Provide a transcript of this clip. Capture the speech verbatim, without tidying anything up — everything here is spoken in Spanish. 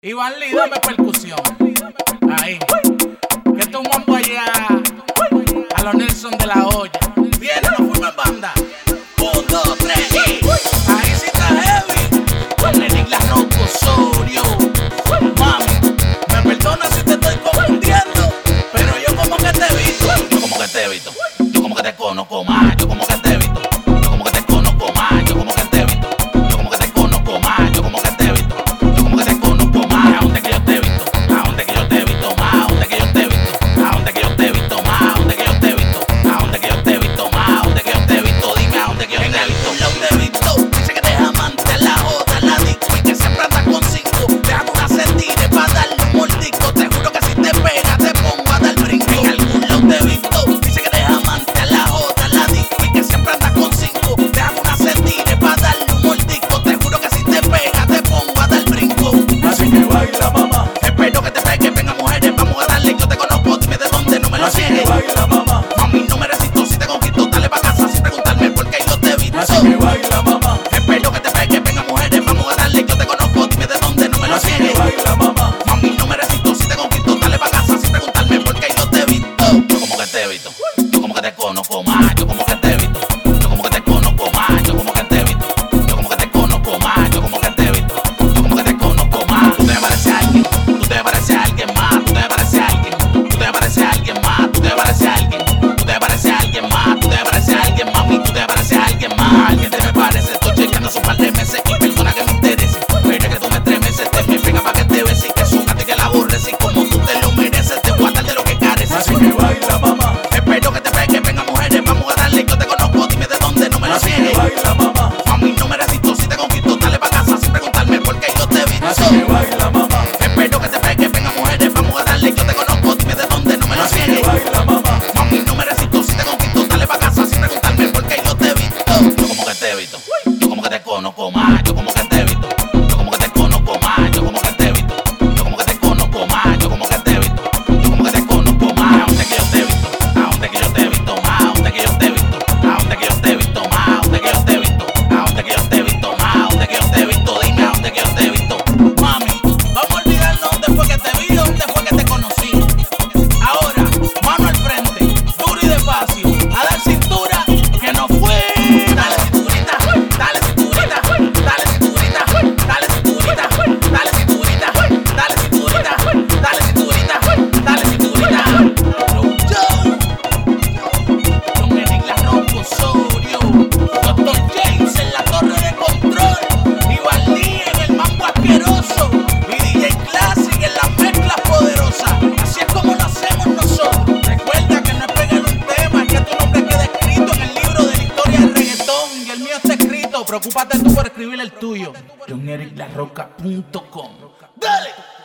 Iván Lee, dame percusión. Ahí. Que esto es un mambo allá a los Nelson de la olla. Viene, nos fuimos en banda. Un, dos, tres y ahí sí está heavy. Con el Igla Rock Osorio. Mami, me perdona si te estoy confundiendo, pero yo como que te he visto. Yo como que te he visto. Yo como que te conozco más. Yo como que te he visto. Yo como que te conozco más. Yo como que te he visto. Yo como que te conozco más. Yo como que te he visto. Yo como que te conozco más. ¿A dónde que yo te he visto? ¿A dónde que yo te he visto más? ¿A dónde que yo te he visto? ¿A dónde que yo te he visto más? ¿A dónde que yo te he visto? ¿A dónde que yo te he visto más? ¿A dónde que yo te he visto? Dime a dónde que yo te he visto. Yo te he visto. Dice que te amante la joda, la disco y que siempre anda con cinco. Déjame una sentire para darle un mordisco. Te juro que si te pega te pongo a dar brinco. En algún lado te he visto. Dice que te amante la joda, la disco y que siempre anda con cinco. Déjame una sentire para darle un mordisco. Te juro que si te pega te pongo a dar brinco. Así que baila, mamá. Espero que te pegue, venga mujeres, vamos a darle. Yo te conozco, dime de dónde, no me lo Así que niegues. baila, mamá. Mami, no me resisto, si te conquisto, dale pa' casa sin preguntarme por qué yo te he visto. Así que baila, mamá. Espero que te pegue, venga mujeres, vamos a darle. Yo te conozco, dime de dónde, no me lo Así que niegues. baila, mamá. Mami, no me resisto, si te conquisto, dale pa' casa sin preguntarme por qué yo te he visto. Yo como que te he visto, yo como que te conozco más, yo como que te he visto, yo como que te conozco más, yo como que te he visto, yo como que te conozco más, yo como que te he visto, yo como que te conozco más. Tú te pareces a alguien, tú te pareces a alguien más, tú te pareces a alguien, tú te pareces a alguien más, tú te pareces a alguien, tú te pareces a alguien más, tú te pareces a alguien, mami, tú te pareces a alguien más. Alguien te me parece, estoy chequeando hace un par de meses y perdona que me interese, pero que tú me estremeces, te me pega pa' que te beses y que súcate que la aborres y como tú te lo mereces, te voy a dar de lo que careces. Así que baila, mamá. Espero que te pegue, venga mujeres, vamos a darle. Yo te conozco, dime de dónde, no me lo Así que niegues. baila, mamá. Mami, no me resisto, si te conquisto, dale pa' casa sin preguntarme por qué yo te he visto. Así que baila, mamá. Espero que te pegue, venga mujeres, vamos a darle. Yo te conozco, dime de dónde, no me lo Así que niegues. baila, mamá. Mami, no me resisto, si te conquisto, dale pa' casa sin preguntarme por qué yo te he visto. Yo como que te he visto, yo como que te conozco más, yo como que te he visto, yo como que te conozco más, yo como que te he visto, yo como que te conozco más, yo como que te he visto, yo como que te conozco más. ¿A dónde que yo te he visto? ¿A dónde que yo te he visto más? ¿A dónde que yo te he visto? ¿A dónde que yo te he visto más? ¿A dónde que yo te he visto? ¿A dónde que yo te he visto más? ¿A dónde que yo te he visto? Dime a dónde que yo te he visto. Mami, vamos a olvidarnos dónde fue que te vi, dónde fue que te conocí. Ahora, mano al frente, duro y despacio, a dar cintura, que no fue. Dale cinturita, dale cinturita, dale cinturita, dale cinturita, dale cinturita, dale cinturita, dale cinturita, dale cinturita. Yo, con el Igla Rock Osorio, doctor James en la torre de control, Iván Lee en el mambo asqueroso y D J Classic en las mezclas poderosas. Así es como lo hacemos nosotros. Recuerda que no es pegar un tema, es que tu nombre quede escrito en el libro de la historia del reggaetón y el mío está escrito. Preocúpate tú por escribir el tuyo. John Eric La Roca punto com. Dale.